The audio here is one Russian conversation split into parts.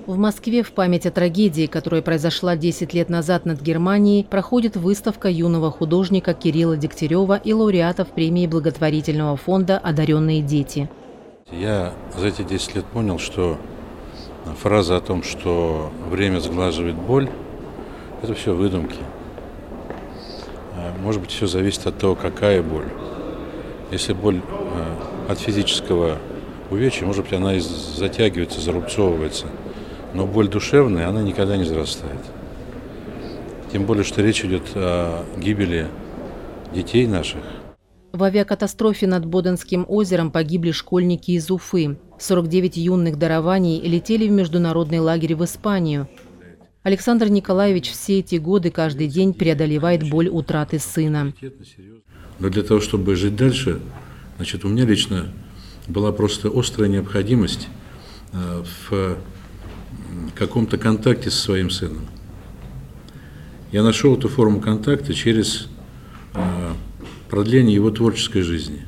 В Москве в память о трагедии, которая произошла 10 лет назад над Германией, проходит выставка юного художника Кирилла Дегтярева и лауреатов премии благотворительного фонда «Одаренные дети». Я за эти 10 лет понял, что фраза о том, что время сглаживает боль, это все выдумки. Может быть, все зависит от того, какая боль. Если боль от физического увечья, может быть, она и затягивается, зарубцовывается. Но боль душевная, она никогда не зарастает. Тем более, что речь идет о гибели детей наших. В авиакатастрофе над Боденским озером погибли школьники из Уфы. 49 юных дарований летели в международный лагерь в Испанию. Александр Николаевич все эти годы каждый день преодолевает боль утраты сына. Но для того, чтобы жить дальше, у меня лично была просто острая необходимость в каком-то контакте со своим сыном. Я нашел эту форму контакта через продление его творческой жизни.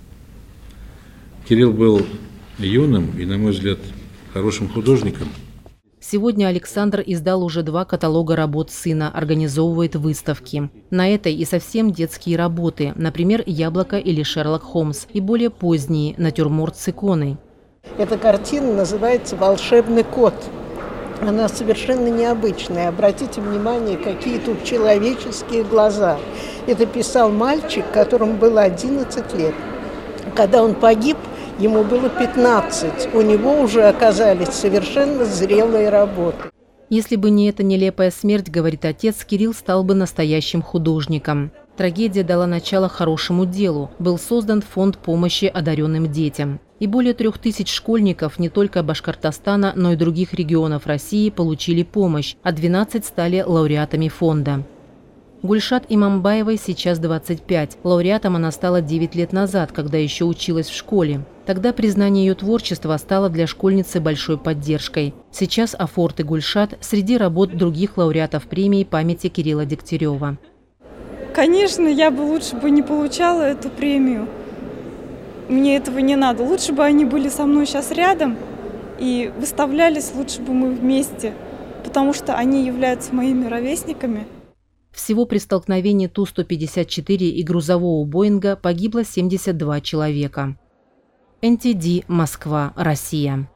Кирилл был юным и, на мой взгляд, хорошим художником. Сегодня Александр издал уже 2 каталога работ сына, организовывает выставки. На этой и совсем детские работы, например, «Яблоко» или «Шерлок Холмс», и более поздние «Натюрморт с иконой». Эта картина называется «Волшебный кот». Она совершенно необычная. Обратите внимание, какие тут человеческие глаза. Это писал мальчик, которому было 11 лет. Когда он погиб, ему было 15. У него уже оказались совершенно зрелые работы. Если бы не эта нелепая смерть, говорит отец, Кирилл стал бы настоящим художником. Трагедия дала начало хорошему делу. Был создан фонд помощи одаренным детям. И более 3000 школьников не только Башкортостана, но и других регионов России получили помощь, а 12 стали лауреатами фонда. Гульшат Имамбаевой сейчас 25. Лауреатом она стала 9 лет назад, когда еще училась в школе. Тогда признание ее творчества стало для школьницы большой поддержкой. Сейчас «Афорт» и Гульшат среди работ других лауреатов премии памяти Кирилла Дегтярева. Конечно, я бы лучше не получала эту премию. Мне этого не надо. Лучше бы они были со мной сейчас рядом и выставлялись, лучше бы мы вместе, потому что они являются моими ровесниками. Всего при столкновении Ту-154 и грузового «Боинга» погибло 72 человека. НТД, Москва, Россия.